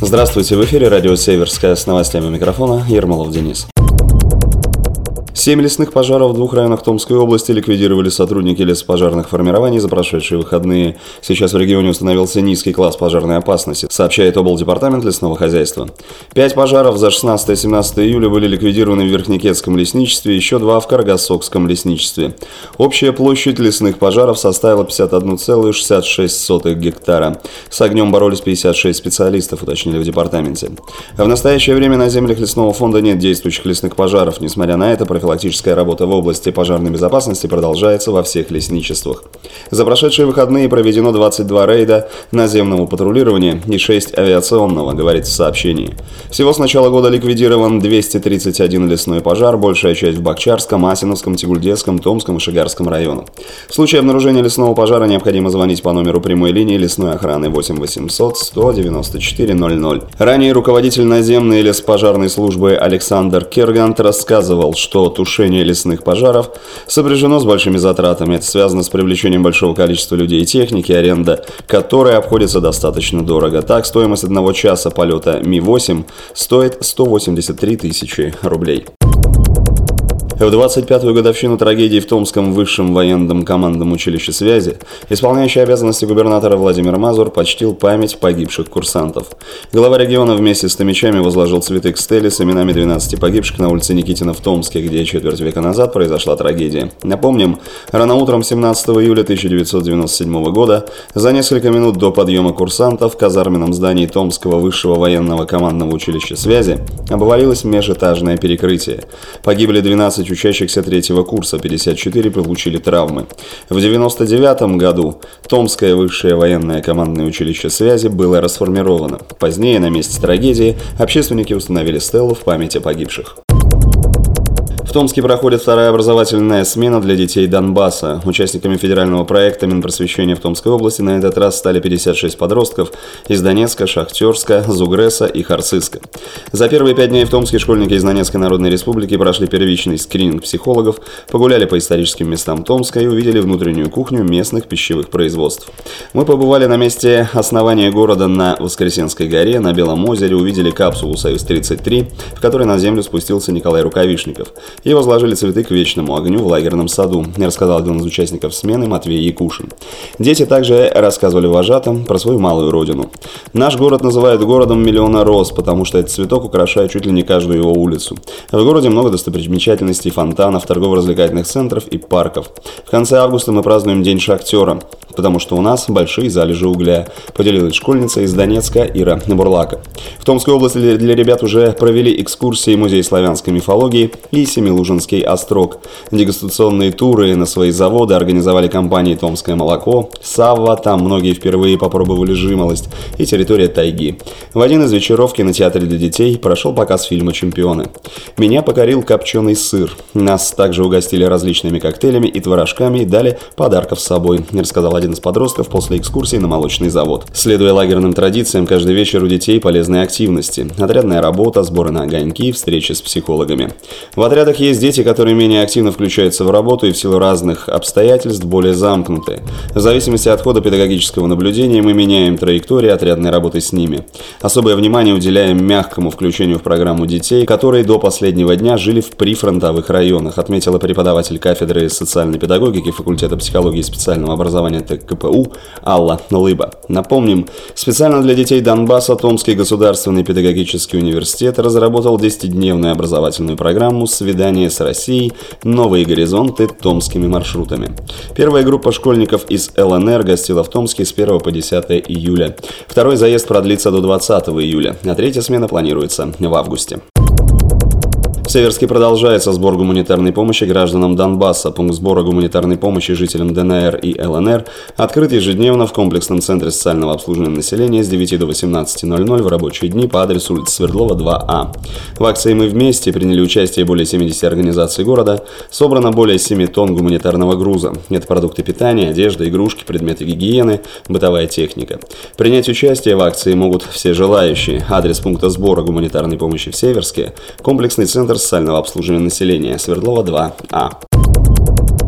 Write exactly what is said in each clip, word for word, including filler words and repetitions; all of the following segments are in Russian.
Здравствуйте, в эфире радио «Северская» с новостями у микрофона Ермолов Денис. Семь лесных пожаров в двух районах Томской области ликвидировали сотрудники лесопожарных формирований за прошедшие выходные. Сейчас в регионе установился низкий класс пожарной опасности, сообщает облдепартамент лесного хозяйства. Пять пожаров за шестнадцатое-семнадцатое июля были ликвидированы в Верхнекетском лесничестве, еще два в Каргасокском лесничестве. Общая площадь лесных пожаров составила пятьдесят одна целая шестьдесят шесть сотых гектара. С огнем боролись пятьдесят шесть специалистов, уточнили в департаменте. В настоящее время на землях лесного фонда нет действующих лесных пожаров. Несмотря на это, профилактическая работа в области пожарной безопасности продолжается во всех лесничествах. За прошедшие выходные проведено двадцать два рейда наземного патрулирования и шесть авиационного, говорится в сообщении. Всего с начала года ликвидирован двести тридцать один лесной пожар, большая часть в Бакчарском, Асиновском, Тигульдетском, Томском и Шигарском районах. В случае обнаружения лесного пожара необходимо звонить по номеру прямой линии лесной охраны восемь восемьсот сто девяносто четыре ноль ноль. Ранее руководитель наземной леспожарной службы Александр Кергант рассказывал, что тушение лесных пожаров сопряжено с большими затратами. Это связано с привлечением большого количества людей и техники, аренда которой обходится достаточно дорого. Так, стоимость одного часа полета Ми восемь стоит сто восемьдесят три тысячи рублей. В двадцать пятую годовщину трагедии в Томском высшем военном командном училище связи исполняющий обязанности губернатора Владимир Мазур почтил память погибших курсантов. Глава региона вместе с томичами возложил цветы к стеле с именами двенадцати погибших на улице Никитина в Томске, где четверть века назад произошла трагедия. Напомним, рано утром семнадцатого июля тысяча девятьсот девяносто седьмого года, за несколько минут до подъема курсантов в казарменном здании Томского высшего военного командного училища связи обвалилось межэтажное перекрытие. Погибли двенадцать учащихся третьего курса, пятьдесят четыре получили травмы. В девяносто девятом году Томское высшее военное командное училище связи было расформировано. Позднее на месте трагедии общественники установили стелу в память о погибших. В Томске проходит вторая образовательная смена для детей Донбасса. Участниками федерального проекта Минпросвещения в Томской области на этот раз стали пятьдесят шесть подростков из Донецка, Шахтерска, Зугреса и Харциска. За первые пять дней в Томске школьники из Донецкой Народной Республики прошли первичный скрининг психологов, погуляли по историческим местам Томска и увидели внутреннюю кухню местных пищевых производств. Мы побывали на месте основания города на Воскресенской горе, на Белом озере, увидели капсулу «Союз-тридцать три», в которой на землю спустился Николай Рукавишников, и возложили цветы к вечному огню в лагерном саду, рассказал один из участников смены Матвей Якушин. Дети также рассказывали вожатым про свою малую родину. Наш город называют городом миллиона роз, потому что этот цветок украшает чуть ли не каждую его улицу. В городе много достопримечательностей, фонтанов, торгово-развлекательных центров и парков. В конце августа мы празднуем День шахтера, потому что у нас большие залежи угля, поделилась школьница из Донецка Ира Бурлака. В Томской области для ребят уже провели экскурсии в Музей славянской мифологии и Семилужинский острог. Дегустационные туры на свои заводы организовали компании «Томское молоко», «Савва», там многие впервые попробовали жимолость, и «Территория тайги». В один из вечеров в кинотеатре для детей прошел показ фильма «Чемпионы». Меня покорил копченый сыр. Нас также угостили различными коктейлями и творожками и дали подарков с собой, рассказал один из подростков после экскурсии на молочный завод. Следуя лагерным традициям, каждый вечер у детей полезные активности. Отрядная работа, сборы на огоньки, встречи с психологами. В отрядах есть дети, которые менее активно включаются в работу и в силу разных обстоятельств более замкнуты. В зависимости от хода педагогического наблюдения мы меняем траектории отрядной работы с ними. Особое внимание уделяем мягкому включению в программу детей, которые до последнего дня жили в прифронтовых районах, отметила преподаватель кафедры социальной педагогики факультета психологии и специального образования ТКПУ Алла Лыба. Напомним, специально для детей Донбасса Томский государственный педагогический университет разработал десятидневную образовательную программу «Свидание с Россией. Новые горизонты томскими маршрутами». Первая группа школьников из ЛНР гостила в Томске с первого по десятое июля. Второй заезд продлится до двадцатого июля, а третья смена планируется в августе. В Северске продолжается сбор гуманитарной помощи гражданам Донбасса. Пункт сбора гуманитарной помощи жителям ДНР и ЛНР открыт ежедневно в комплексном центре социального обслуживания населения с девяти до восемнадцати ноль-ноль в рабочие дни по адресу улица Свердлова, два А. В акции «Мы вместе» приняли участие более семидесяти организаций города. Собрано более семи тонн гуманитарного груза. Это продукты питания, одежда, игрушки, предметы гигиены, бытовая техника. Принять участие в акции могут все желающие. Адрес пункта сбора гуманитарной помощи в Северске – комплексный центр социального обслуживания населения, Свердлова, два А.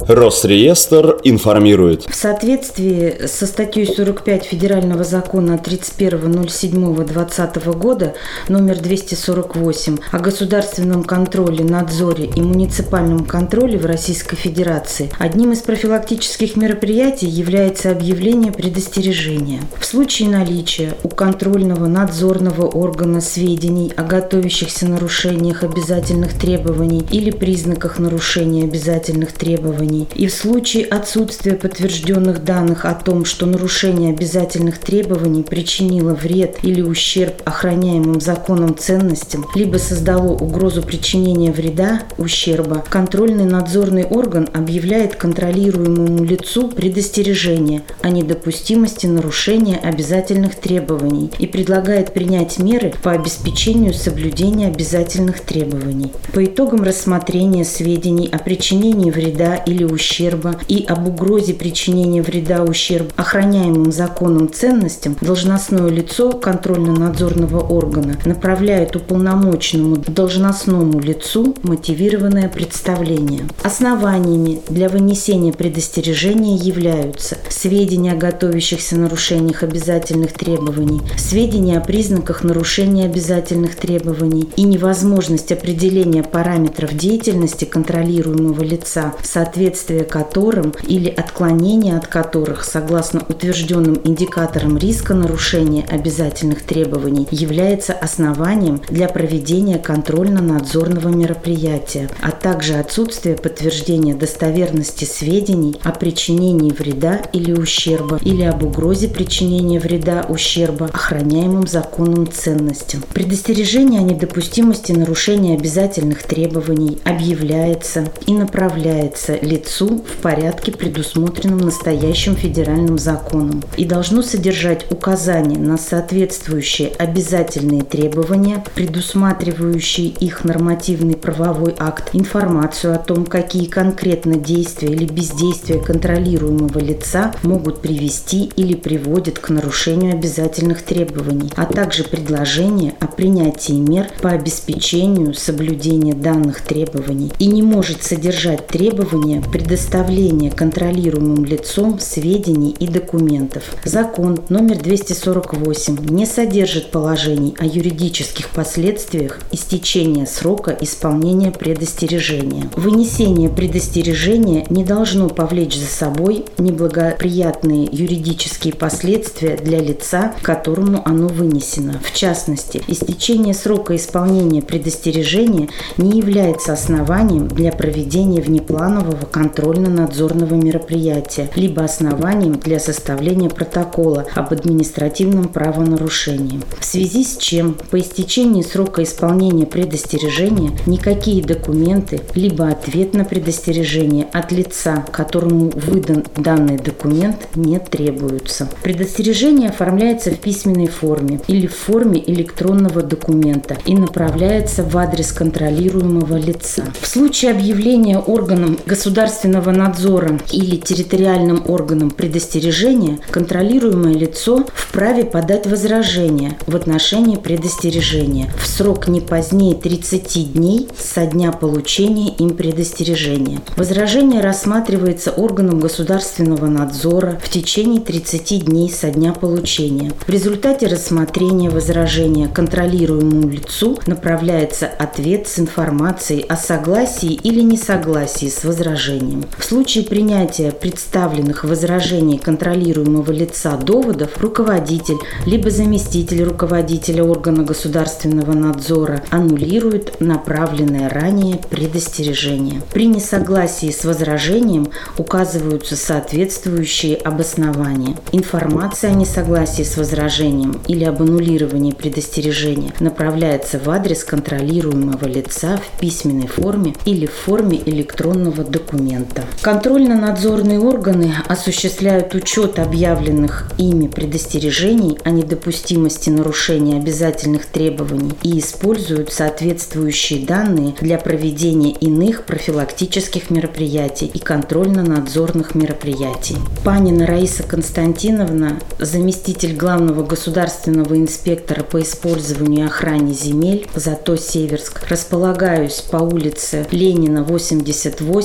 Росреестр информирует. В соответствии со статьей сорок пять Федерального закона тридцать первого ноль седьмого двадцатого года номер двести сорок восемь о государственном контроле, надзоре и муниципальном контроле в Российской Федерации, одним из профилактических мероприятий является объявление предостережения. В случае наличия у контрольного надзорного органа сведений о готовящихся нарушениях обязательных требований или признаках нарушения обязательных требований, и в случае отсутствия подтвержденных данных о том, что нарушение обязательных требований причинило вред или ущерб охраняемым законом ценностям, либо создало угрозу причинения вреда, ущерба, контрольный надзорный орган объявляет контролируемому лицу предостережение о недопустимости нарушения обязательных требований и предлагает принять меры по обеспечению соблюдения обязательных требований. По итогам рассмотрения сведений о причинении вреда или ущерба и об угрозе причинения вреда, ущерба охраняемым законом ценностям, должностное лицо контрольно-надзорного органа направляет уполномоченному должностному лицу мотивированное представление. Основаниями для вынесения предостережения являются сведения о готовящихся нарушениях обязательных требований, сведения о признаках нарушения обязательных требований и невозможность определения параметров деятельности контролируемого лица, соответствие которым или отклонение от которых, согласно утвержденным индикаторам риска нарушения обязательных требований, является основанием для проведения контрольно-надзорного мероприятия, а также отсутствие подтверждения достоверности сведений о причинении вреда или ущерба или об угрозе причинения вреда, ущерба охраняемым законом ценностям. Предостережение о недопустимости нарушения обязательных требований объявляется и направляется лицу в порядке, предусмотренном настоящим федеральным законом, и должно содержать указания на соответствующие обязательные требования, предусматривающие их нормативный правовой акт, информацию о том, какие конкретно действия или бездействия контролируемого лица могут привести или приводят к нарушению обязательных требований, а также предложение о принятии мер по обеспечению соблюдения данных требований, и не может содержать требования предоставления контролируемым лицом сведений и документов. Закон номер двести сорок восемь не содержит положений о юридических последствиях истечения срока исполнения предостережения. Вынесение предостережения не должно повлечь за собой неблагоприятные юридические последствия для лица, которому оно вынесено. В частности, истечение срока исполнения предостережения не является основанием для проведения внепланового контрольно-надзорного мероприятия, либо основанием для составления протокола об административном правонарушении. В связи с чем по истечении срока исполнения предостережения никакие документы, либо ответ на предостережение от лица, которому выдан данный документ, не требуются. Предостережение оформляется в письменной форме или в форме электронного документа и направляется в адрес контролируемого лица. В случае объявления органом государственного надзора или территориальным органом предостережения, контролируемое лицо вправе подать возражение в отношении предостережения в срок не позднее тридцати дней со дня получения им предостережения. Возражение рассматривается органом государственного надзора в течение тридцати дней со дня получения. В результате рассмотрения возражения контролируемому лицу направляется ответ с информацией о согласии или несогласии с возражением. В случае принятия представленных возражений контролируемого лица доводов, руководитель либо заместитель руководителя органа государственного надзора аннулирует направленное ранее предостережение. При несогласии с возражением указываются соответствующие обоснования. Информация о несогласии с возражением или об аннулировании предостережения направляется в адрес контролируемого лица в письменной форме или в форме электронного документа. Контрольно-надзорные органы осуществляют учет объявленных ими предостережений о недопустимости нарушения обязательных требований и используют соответствующие данные для проведения иных профилактических мероприятий и контрольно-надзорных мероприятий. Панина Раиса Константиновна, заместитель главного государственного инспектора по использованию и охране земель ЗАТО Северск, располагаюсь по улице Ленина, восемьдесят восемь, кабинет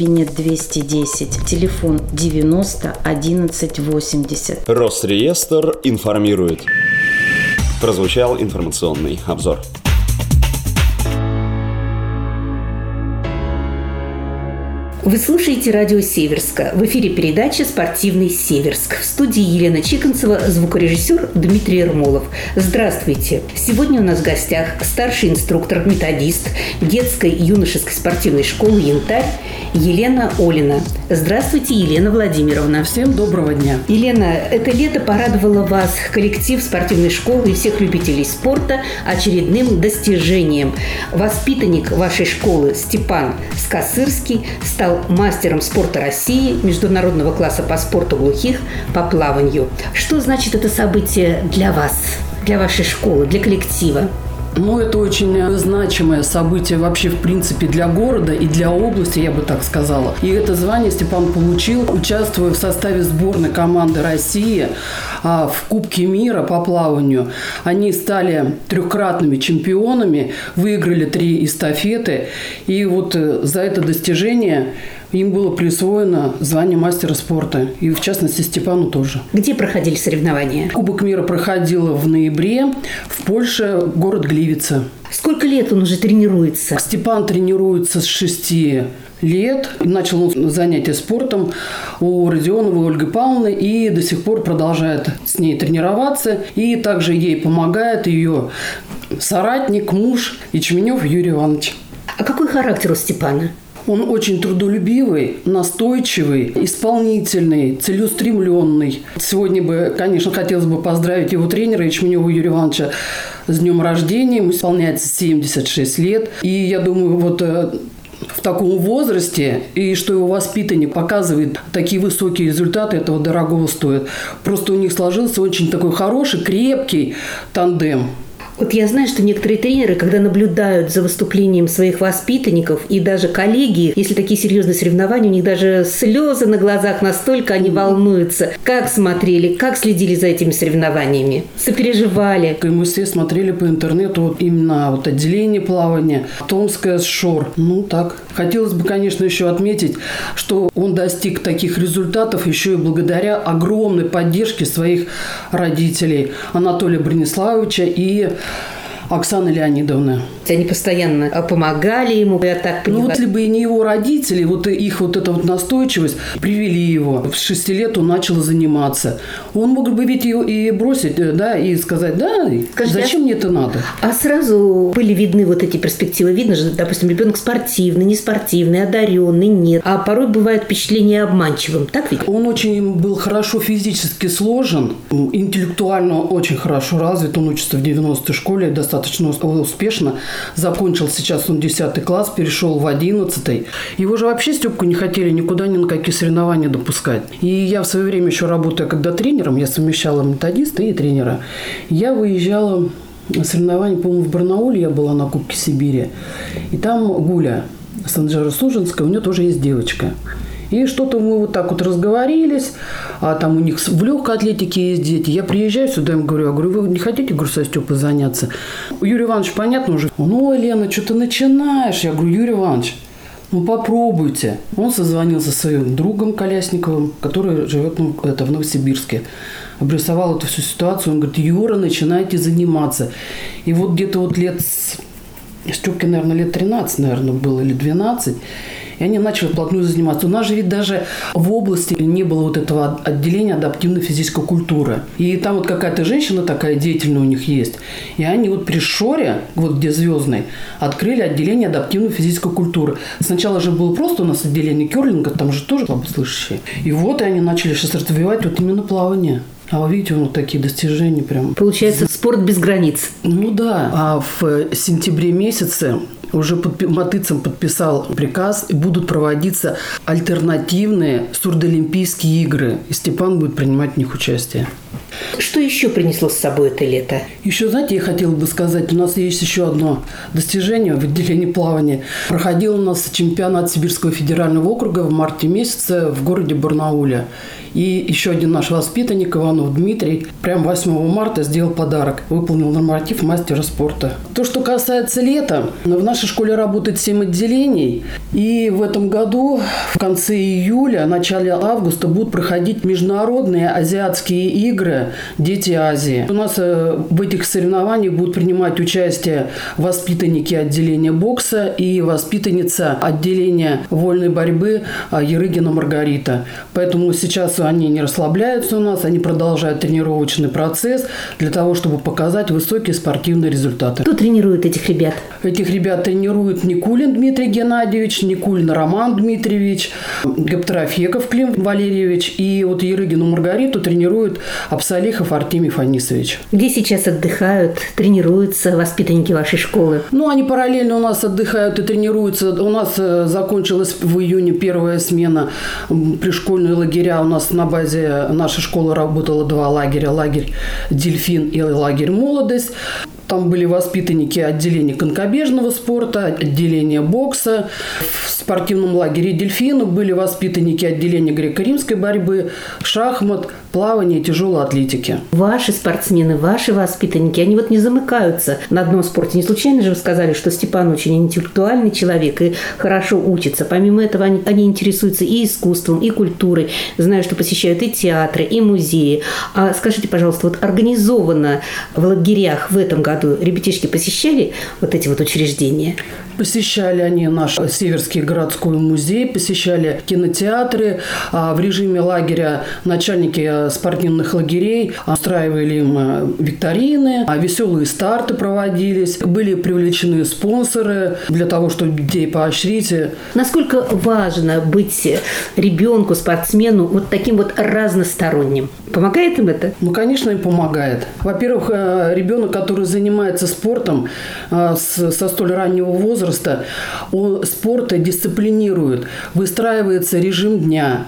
кабинет двести десять, телефон девяносто одиннадцать восемьдесят. Росреестр информирует. Прозвучал информационный обзор. Вы слушаете радио Северска. В эфире передача «Спортивный Северск». В студии Елена Чиконцева, звукорежиссер Дмитрий Ермолов. Здравствуйте. Сегодня у нас в гостях старший инструктор-методист детской и юношеской спортивной школы «Янтарь» Елена Олина. Здравствуйте, Елена Владимировна. Всем доброго дня. Елена, это лето порадовало вас, коллектив спортивной школы и всех любителей спорта, очередным достижением. Воспитанник вашей школы Степан Скосырский стал мастером спорта России международного класса по спорту глухих по плаванию. Что значит это событие для вас, для вашей школы, для коллектива? Ну, это очень значимое событие вообще, в принципе, для города и для области, я бы так сказала. И это звание Степан получил, участвуя в составе сборной команды России а, в Кубке мира по плаванию. Они стали трехкратными чемпионами, выиграли три эстафеты. И вот за это достижение им было присвоено звание мастера спорта. И, в частности, Степану тоже. Где проходили соревнования? Кубок мира проходил в ноябре в Польше, город Гливица. Сколько лет он уже тренируется? Степан тренируется с шести лет. Начал он занятия спортом у Родионовой Ольги Павловны и до сих пор продолжает с ней тренироваться. И также ей помогает ее соратник, муж Ячменев Юрий Иванович. А какой характер у Степана? Он очень трудолюбивый, настойчивый, исполнительный, целеустремленный. Сегодня бы, конечно, хотелось бы поздравить его тренера Ячменева Юрия Ивановича с днем рождения. Ему исполняется семьдесят шесть лет. И я думаю, вот в таком возрасте, и что его воспитанник показывает такие высокие результаты, этого дорогого стоит. Просто у них сложился очень такой хороший, крепкий тандем. Вот я знаю, что некоторые тренеры, когда наблюдают за выступлением своих воспитанников и даже коллеги, если такие серьезные соревнования, у них даже слезы на глазах, настолько они волнуются. Как смотрели, как следили за этими соревнованиями? Сопереживали? Мы все смотрели по интернету вот именно вот отделение плавания, Томская шор. Ну так. Хотелось бы, конечно, еще отметить, что он достиг таких результатов еще и благодаря огромной поддержке своих родителей Анатолия Брониславовича и Оксаны Леонидовны. Они постоянно помогали ему, я так понимаю. Ну, вот если бы и не его родители, вот их вот эта вот настойчивость, привели его. В шести лет он начал заниматься. Он мог бы ведь его и бросить, да, и сказать, да, Скажите, зачем а... мне это надо? А сразу были видны вот эти перспективы. Видно же, допустим, ребенок спортивный, не спортивный, одаренный, нет. А порой бывает впечатление обманчивым, так ведь? Он очень был хорошо физически сложен, интеллектуально очень хорошо развит. Он учится в девяностой школе, достаточно успешно. Закончил сейчас он десятый класс, перешел в одиннадцатый. Его же вообще, Степку, не хотели никуда, ни на какие соревнования допускать. И я в свое время еще работая когда тренером, я совмещала методиста и тренера. Я выезжала на соревнования, по-моему, в Барнауле я была на Кубке Сибири. И там Гуля Санджара-Сужинская, у нее тоже есть девочка. И что-то мы вот так вот разговорились, а там у них в легкой атлетике есть дети. Я приезжаю сюда, им говорю, я говорю, вы не хотите, говорю, со Степой заняться? Юрий Иванович, понятно уже. Ну, Лена, что ты начинаешь? Я говорю, Юрий Иванович, ну попробуйте. Он созвонился со своим другом Колясниковым, который живет ну, это, в Новосибирске. Обрисовал эту всю ситуацию. Он говорит, Юра, начинайте заниматься. И вот где-то вот лет, Степке, наверное, лет тринадцать, наверное, было, или двенадцать. И они начали вплотную заниматься. У нас же ведь даже в области не было вот этого отделения адаптивной физической культуры. И там вот какая-то женщина такая деятельная у них есть. И они вот при Шоре, вот где Звездный, открыли отделение адаптивной физической культуры. Сначала же было просто у нас отделение керлинга, там же тоже слабослышащие. И вот и они начали сейчас развивать вот именно плавание. А вы видите, вот такие достижения прям. Получается, спорт без границ. Ну да. А в сентябре месяце уже подпи- Матыцин подписал приказ, и будут проводиться альтернативные сурдоолимпийские игры. И Степан будет принимать в них участие. Что еще принесло с собой это лето? Еще, знаете, я хотела бы сказать, у нас есть еще одно достижение в отделении плавания. Проходил у нас чемпионат Сибирского федерального округа в марте месяце в городе Барнауле. И еще один наш воспитанник, Иванов Дмитрий, прям восьмого марта сделал подарок. Выполнил норматив мастера спорта. То, что касается лета, в нашей школе работает семь отделений. И в этом году, в конце июля, начале августа будут проходить международные азиатские игры «Дети Азии». У нас в этих соревнованиях будут принимать участие воспитанники отделения бокса и воспитанница отделения вольной борьбы Ярыгина Маргарита. Поэтому сейчас они не расслабляются у нас, они продолжают тренировочный процесс для того, чтобы показать высокие спортивные результаты. Кто тренирует этих ребят? Этих ребят тренирует Никулин Дмитрий Геннадьевич, Никулин Роман Дмитриевич, Гаптарафеков Клим Валерьевич, и вот Ярыгину Маргариту тренирует Абсалихов Артемий Фанисович. Где сейчас отдыхают, тренируются воспитанники вашей школы? Ну, они параллельно у нас отдыхают и тренируются. У нас закончилась в июне первая смена пришкольные лагеря. У нас на базе нашей школы работало два лагеря. Лагерь «Дельфин» и лагерь «Молодость». Там были воспитанники отделения конькобежного спорта, отделения бокса. В спортивном лагере «Дельфину» были воспитанники отделения греко-римской борьбы, шахмат, плавания и тяжелой атлетики. Ваши спортсмены, ваши воспитанники, они вот не замыкаются на одном спорте. Не случайно же вы сказали, что Степан очень интеллектуальный человек и хорошо учится. Помимо этого, они, они интересуются и искусством, и культурой. Знаю, что посещают и театры, и музеи. А скажите, пожалуйста, вот организованно в лагерях в этом году ребятишки посещали вот эти вот учреждения? Посещали они наш Северский городской музей, посещали кинотеатры. В режиме лагеря начальники спортивных лагерей устраивали им викторины, веселые старты проводились, были привлечены спонсоры для того, чтобы детей поощрить. Насколько важно быть ребенку, спортсмену вот таким вот разносторонним? Помогает им это? Ну, конечно, им помогает. Во-первых, ребенок, который занимается спортом со столь раннего возраста, он спорта дисциплинирует, выстраивается режим дня,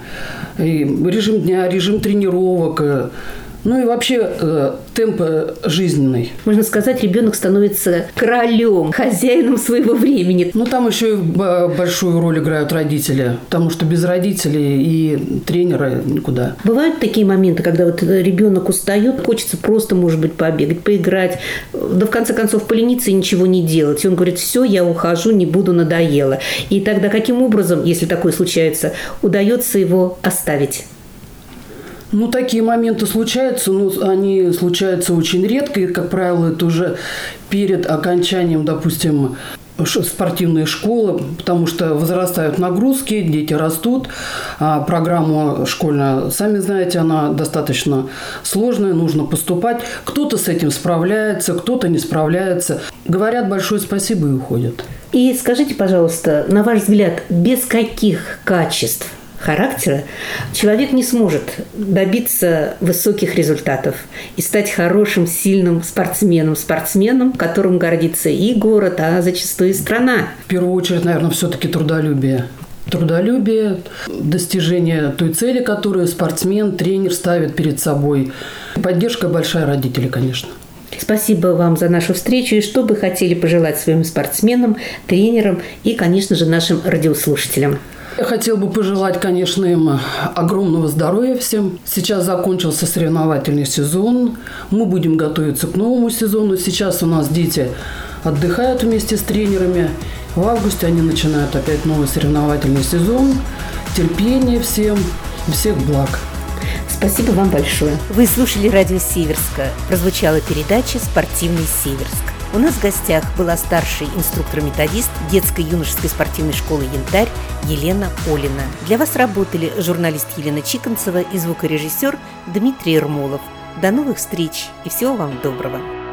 режим дня, режим тренировок, ну и вообще э, темп жизненный. Можно сказать, ребенок становится королем, хозяином своего времени. Ну, там еще и большую роль играют родители, потому что без родителей и тренера никуда. Бывают такие моменты, когда вот ребенок устает, хочется просто, может быть, побегать, поиграть, да в конце концов полениться и ничего не делать. И он говорит: все, я ухожу, не буду, надоело. И тогда каким образом, если такое случается, удается его оставить? Ну, такие моменты случаются, но они случаются очень редко. И, как правило, это уже перед окончанием, допустим, спортивной школы, потому что возрастают нагрузки, дети растут. А программа школьная, сами знаете, она достаточно сложная, нужно поступать. Кто-то с этим справляется, кто-то не справляется. Говорят большое спасибо и уходят. И скажите, пожалуйста, на ваш взгляд, без каких качеств характера человек не сможет добиться высоких результатов и стать хорошим, сильным спортсменом, спортсменом, которым гордится и город, а зачастую и страна? В первую очередь, наверное, все-таки трудолюбие. Трудолюбие, достижение той цели, которую спортсмен, тренер ставит перед собой. Поддержка большая родителей, конечно. Спасибо вам за нашу встречу. И что бы хотели пожелать своим спортсменам, тренерам и, конечно же, нашим радиослушателям? Я хотела бы пожелать, конечно, им огромного здоровья всем. Сейчас закончился соревновательный сезон. Мы будем готовиться к новому сезону. Сейчас у нас дети отдыхают вместе с тренерами. В августе они начинают опять новый соревновательный сезон. Терпения всем, всех благ. Спасибо вам большое. Вы слушали радио Северска. Прозвучала передача «Спортивный Северск». У нас в гостях была старший инструктор-методист детско-юношеской спортивной школы «Янтарь» Елена Олина. Для вас работали журналист Елена Чиконцева и звукорежиссер Дмитрий Ермолов. До новых встреч и всего вам доброго!